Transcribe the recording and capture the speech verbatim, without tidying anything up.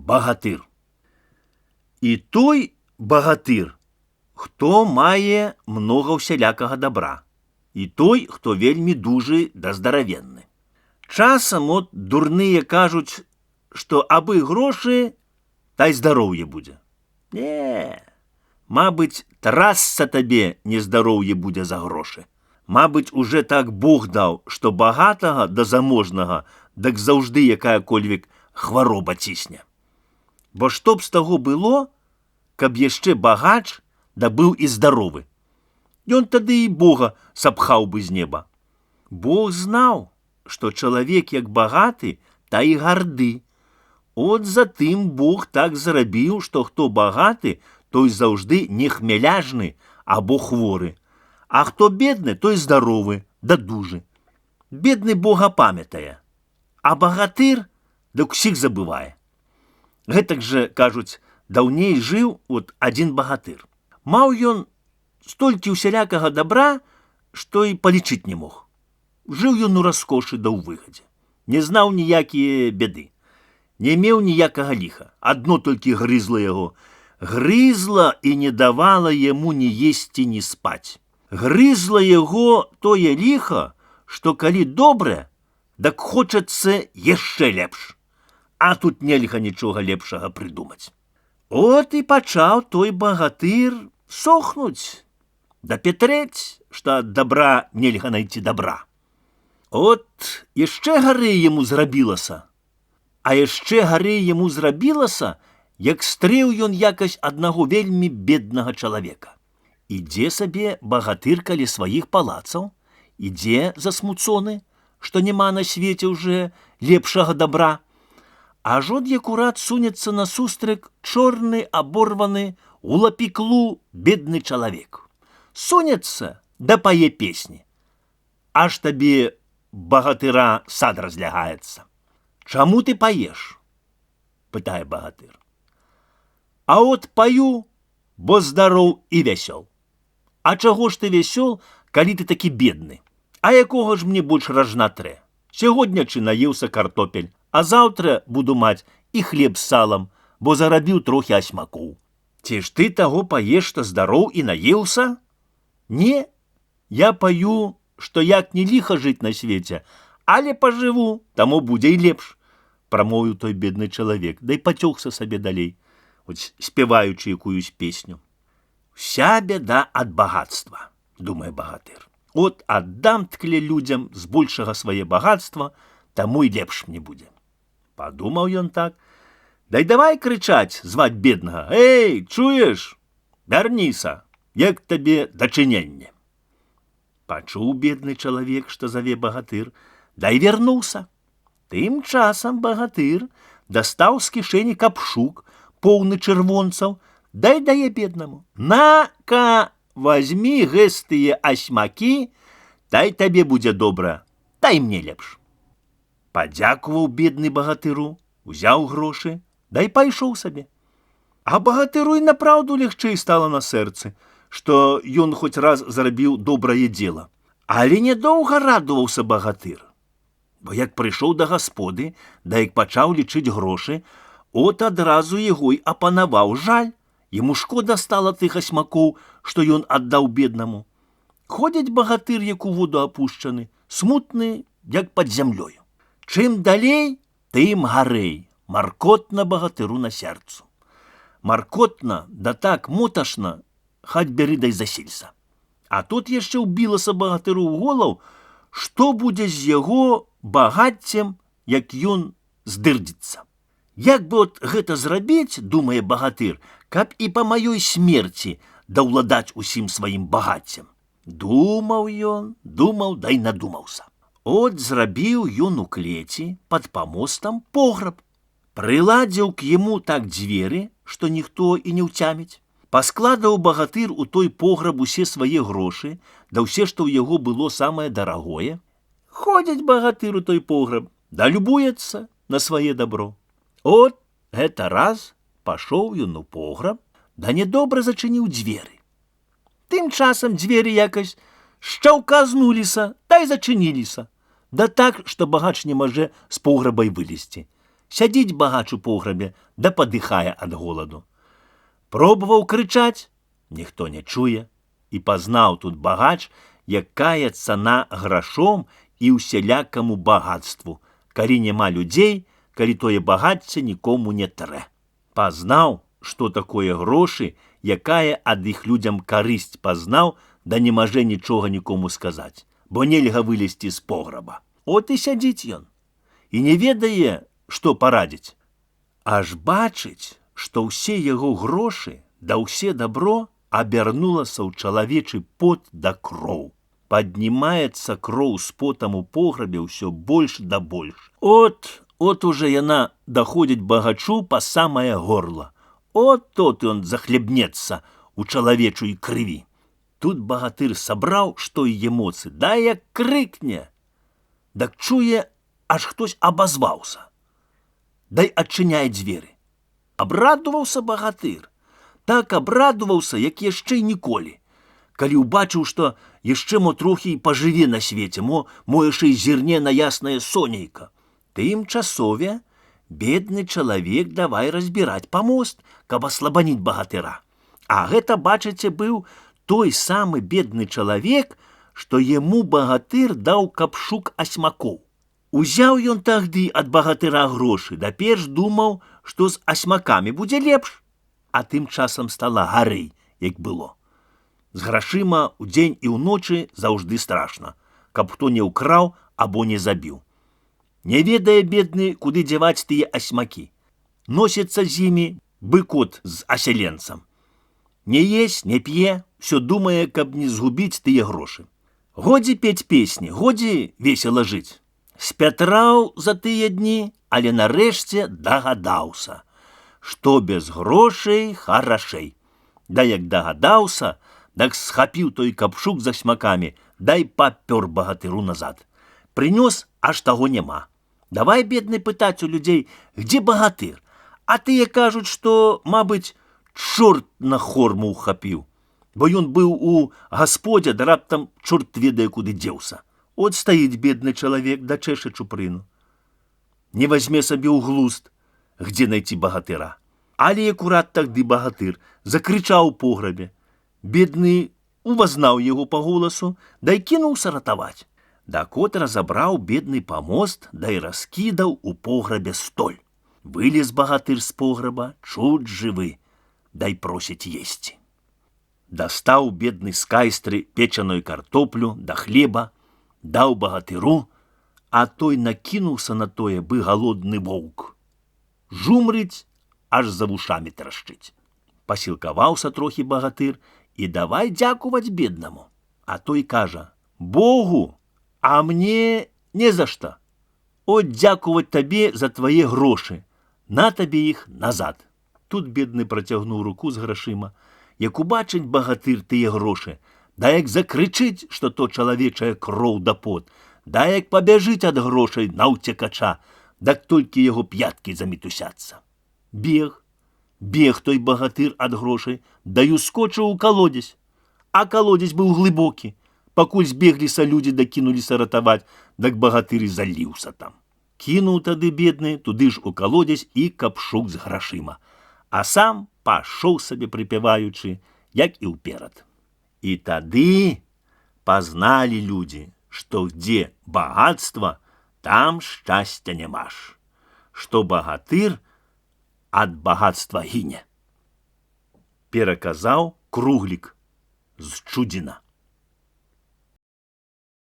багатыр. І той багатыр, хто мае многа ўсялякага добра, і той, хто вельмі дужы да здаравенны. Часам от дурныя кажуць, што абы грошы, та й здароўе будзе. Не, мабыць, трасца табе нездароўе будзе за грошы. Мабыць, уже так Бог даў, што багатага да заможнага, дак заўжды якая-кольвек хвароба цісне. Бо што б з таго было, каб яшчэ багач да быў і здаровы? Ён тады і Бога сапхаў бы з неба. Бог знаў, што чалавек як багаты, та і гарды. От затым Бог так зрабіў, што хто багаты, той заўжды не хмяляжны або хворы. А хто бедны, той здаровы, да дужы. Бедны Бога памятае, а багатыр дык усіх забывае. Гэтак жа, кажуць, даўней жыў от адзін багатыр. Маў ён столькі ўсялякага добра, што і палічыць не мог. Жыў ён у раскошы да ў выгадзе. Не знаў ніякія бяды. Не меў ніякага ліха. Адно толькі грызла яго. Грызла і не давала яму ні есці, ні спаць. Грызла яго тое ліха, што калі добрае, дак хочацца яшчэ лепш. А тут нельга нічога лепшага прыдумаць. От і пачаў той багатыр сохнуць, да петрэць, што ад добра нельга найти добра. От яшчэ гарэй яму зрабілася, а яшчэ гарэй яму зрабілася, як стрэў ён якась аднаго вельмі беднага чалавека. Ідзе сабе багатыр каля сваіх палацаў, ідзе засмуцоны, што няма на свеце ўжо лепшага добра. Аж от акурат сунецца насустрэк чорны, аборваны, у лапіклу бедны чалавек. Сунецца, да пае песні. Аж табе багатыра сад разлягаецца. Чаму ты паеш? Пытае багатыр. А от паю, бо здароў і вясёл. А чаго ж ты вясёл, калі ты такі бедны? А якога ж мне больш ражна трэ? Сягоднячы наеўся картопель, а заўтра буду маць і хлеб з салам, бо зарабіў трохі асьмакоў. Ці ж ты таго паеш, што здароў і наеўся? Не, я паю, што як не ліха жыць на свеце, але пажыву, таму будзе і лепш, прамовіў той бедны чалавек, да і пацёгся сабе далей, хоць спяваючы якуюсь песню. Вся бяда ад багатства, думае багатыр. От аддам ткле людзям з большага свае багатства, таму і лепш мне будзе. Падумаў ён так, дай давай крычаць, зваць беднага. Эй, чуеш? Вярніся, як табе дачыненне. Пачуў бедны чалавек, што заве багатыр, дай вярнуўся. Тым часам багатыр дастаў з кішэні капшук, поўны чырвонцаў, дай дае беднаму. На-ка, возьми гэстыя асьмакі, дай табе будзе добра, дай мне лепш. Падзякуваў бедны багатыру, узяў грошы, дай пайшоў сабе. А багатыру і направду лягчэй стала на сэрцы, што ён хоць раз зрабіў добрае дзела. Але нядоўга радаваўся багатыр. Бо як прыйшоў да гасподы, да як пачаў лічыць грошы, от адразу яго й апанаваў жаль. Яму шкода стала тых асьмакоў, што ён аддаў беднаму. Ходзіць багатыр, як у воду апушчаны, смутны, як пад зямлёю. Чым далей, тым гарэй, маркотна багатыру на сэрцу. Маркотна, да так моташна, хаць бяры дай засілься. А тут яшчэ ўбілася багатыру ў голаў, што будзе з яго багаццем, як ён здырдзіцца. Як бы от гэта зрабіць, думае багатыр, каб і па маёй смерці даўладаць усім сваім багаццем. Думаў ён, думаў, дай надумаўся. От зрабіў ён у клеці пад памостам пограб. Прыладзіў к яму так дзверы, што ніхто і не ўцяміць. Паскладаў багатыр у той пограб усе свае грошы, да ўсе, што ў яго было самае дарагое. Ходзіць багатыр у той пограб, да любуецца на свае дабро. От гэта раз пашоў ён у пограб, да нядобра зачыніў дзверы. Тым часам дзверы якась шчаўказнуліся, та й зачыніліся. Да так, што багач не можа з пограба й вылезці. Сядзіць багач у пограбе, да падыхае ад голаду. Пробаваў крычаць, ніхто не чуе, і пазнаў тут багач, якая цана грашом і ўсялякаму багатству, калі няма людзей, калі тое багацце нікому не трэ. Пазнаў, што такое грошы, якая ад іх людзям карысць пазнаў, да не можа нічога нікому сказаць, бо нельга вылезці з пограба. От і сядзіць ён, і не ведае, што парадзіць. Аж бачыць, што ўсе яго грошы да ўсе дабро абярнулася ў чалавечы пот да кроў. Паднімаецца кроў з потам у пограбе ўсё больш да больш. От, от уже яна даходзіць багачу па самае горла. От тот ён захлебнецца у чалавечай крыві. Тут багатыр сабраў, што і эмоцыі, да як крыкне. Дак чуе, аж хтось абазваўся. Дай адчыняе дзверы. Абрадуваўся багатыр. Так абрадуваўся, як яшчэ ніколі. Калі ўбачыў, што яшчэ мо трохі і пажыве на свеце, мо, мо яшчэ і зірне на яснае сонейка. Тым часове бедны чалавек давай разбіраць памост, каб аслабаніць багатыра. А гэта, бачыце, быў той самы бедны чалавек, што яму багатыр даў капшук асьмакоў. Узяў ён тагды ад багатыра грошы, даперш думаў, што з асьмакамі будзе лепш, а тым часам стала гарэй, як было. З грашыма ўдзень і ўночы заўжды страшна, каб хто не ўкраў або не забіў. Не ведае бедны, куды дзяваць тыя асьмакі. Носіцца з імі быкот з асяленцам. Не есть, не п'е, всё думае, каб не згубіць тыя грошы. Годзе пець песні, годзе весела жыць. Спятраў за тыя дні, але нарэшце дагадаўся, што без грошай харашэй. Да як дагадаўся, так схапіў той капшук з асьмакамі, дай папёр багатыру назад. Прынёс, аж таго няма. Давай, бедны, пытаць у людзей, где багатыр? А тыя кажуць, што, мабыць, чорт на хорму ухапіў, бо ён быў у гасподзе, да раптам чорт ведае, куды дзеўся. От стаіць бедны чалавек, да чэша чупрыну. Не вазьме сабе ў глузд, где найти багатыра. Але акурат тагды багатыр закрычаў у пограбе. Бедны увазнаў яго па голасу, да й кінуўся ратаваць. Дакот разабраў бедны памост, да й раскідаў у пограбе столь. Вылез багатыр з пограба, чуць жывы, дай просіць есці. Дастаў бедны з кайстры печаную картоплю да хлеба, даў багатыру, а той накінуўся на тое, бы галодны воўк. Жумрыць, аж за вушамі трашчыць. Пасілкаваўся трохі багатыр і давай дзякуваць беднаму. А той кажа, Богу, а мне не за што. От дзякуваць табе за твае грошы, на табе іх назад. Тут бедны працягнуў руку з грашыма, як убачыць багатыр тыя грошы, да як закрычыць, што то чалавечая кроў да пот, да як пабяжыць ад грошай на ўцекача, дак толькі яго п'яткі замітусяцца. Бег, бег той багатыр ад грошай, да і ускочыў у калодзесь. А калодзесь быў глыбокі. Пакуль збегліся людзі да кінуліся ратаваць, дак багатыр і заліўся там. Кінуў тады бедны туды ж у калодзесь і капшук з грашыма, а сам пашоў сабе прыпяваючы, як і ўперад. І тады пазналі людзі, што дзе багатства, там шчасця нямаш, што багатыр ад багатства гіне. Пераказаў Круглік з Чудзіна.